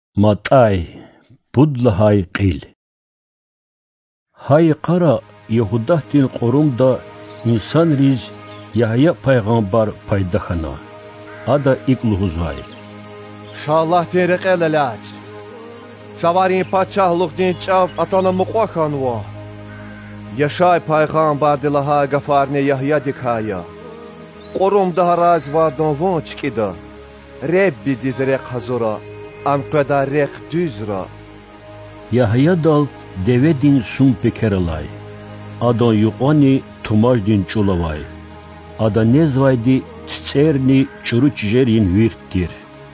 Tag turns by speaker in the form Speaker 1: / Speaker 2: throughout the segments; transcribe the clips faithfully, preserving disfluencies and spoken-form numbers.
Speaker 1: Матай Будлагай Қил. Хай қара Яһудахтин қорумда инсан риз Яхья пайғамбар пайдахана. Ада иклухузай.
Speaker 2: Шаллахтин реқелелач. Цаварин падшаҳлухдин чав атана муқваханва. Яшай пайғамбар дилаха гафарне Яхья дикая. Қорумда раз вадан вончкида. Ребби дизрек хазура. Анқеда рек düzra.
Speaker 1: Яхья дал деведин сум пекералай. Адан юқани тумаждин чулавай. Ада незвайди церни чуруч жерин виртир.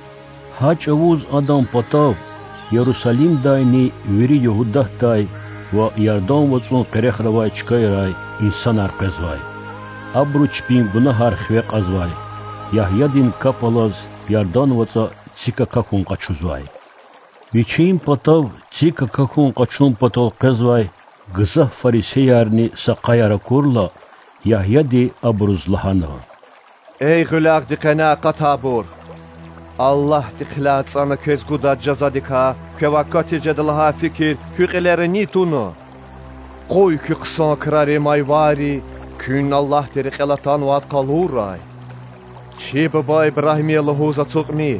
Speaker 1: Хач авуз адам патав Иерусалим дайни вири Яһудахтай ва ярдан вацун қерехравай чкайрай инсан арқезвай. Абруч пин гунахар хвеқ азвай. Яхья дин капалаз ярдан ваца цика какун қачузвай. Вичин патав цика какун қачун патал қезвай. Гыза фарисеярни сақаяра курла Яхья ди абрузлахана.
Speaker 2: Ey gülaq dikana qatabur. Allah diklat sana kez guda cazadika kevakati cedalaha fikir küqelerini tunu. Qoy ki qısan kırari mayvari kün Allah diri qelatan vaat qaluray. Çi baba İbrahimiye luhuza tuqmir.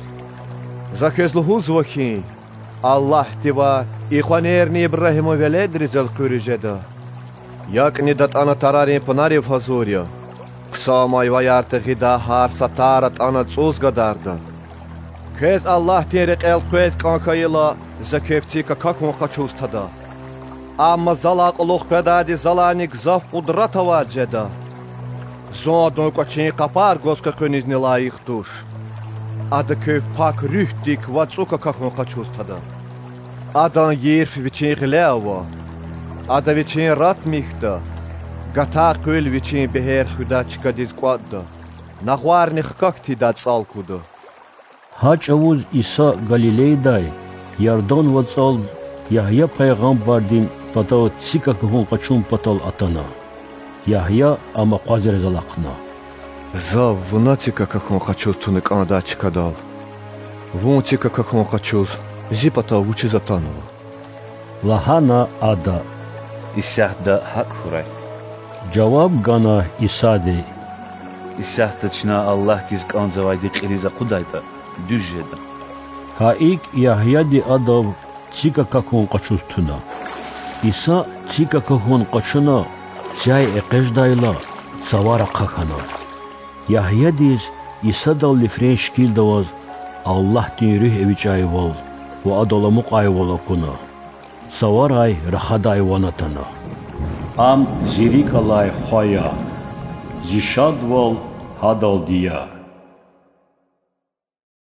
Speaker 2: Zakez luhuz vakin. Allah diva İxvanerni İbrahimo veledri zel qürüceda. Yakni dat ana tararin pınari fazurya. Qısa mayvay artıqida har satarat ana tsuzgadarda. Kez Allah diri qel qez qankayla zakefti kakakun qaçustada. Amma zalaq uluq pedadi zalanik zaf qudrata vaceda. Zodun qaçin qapar goska qönizni layıq duş. Adı köv pak rühdik vatsuka kakun qaçustada. Adan yerf viçin qileava. Ada viçin rat mihda. Gata qöl viçin beher xudaçka dizqadda. Naxwarni xkakti dat salkuda.
Speaker 1: Haç avuz İsa Galileyday yardan vatsal Яхья пайғамбардин патал цика кахун қачун патал атана. Яхья ама қазир залақна.
Speaker 2: Зав вуна цика кахун қачуз туны қанада чикадал. Вун цика кахун қачуз зи патал вучи затанова.
Speaker 1: Лахана ада.
Speaker 3: Исяхда хак хурай.
Speaker 1: Жаваб гана Исади.
Speaker 3: Исяхда чна Аллах диз қанзавайди қириза қудайда дүжжеда.
Speaker 1: Хаик Яхья ди адав цика какун қачустуна. Иса цика какун қачуна цяй эқеждайла цавара қахана. Яхья диз Иса дал лифрен шкил даваз Аллах дин рүх эвич айвал ва адаламуқ айвала куна. Цаварай рахадай ванатана. Ам зирикалай хоя. Зишадвал хадал дия.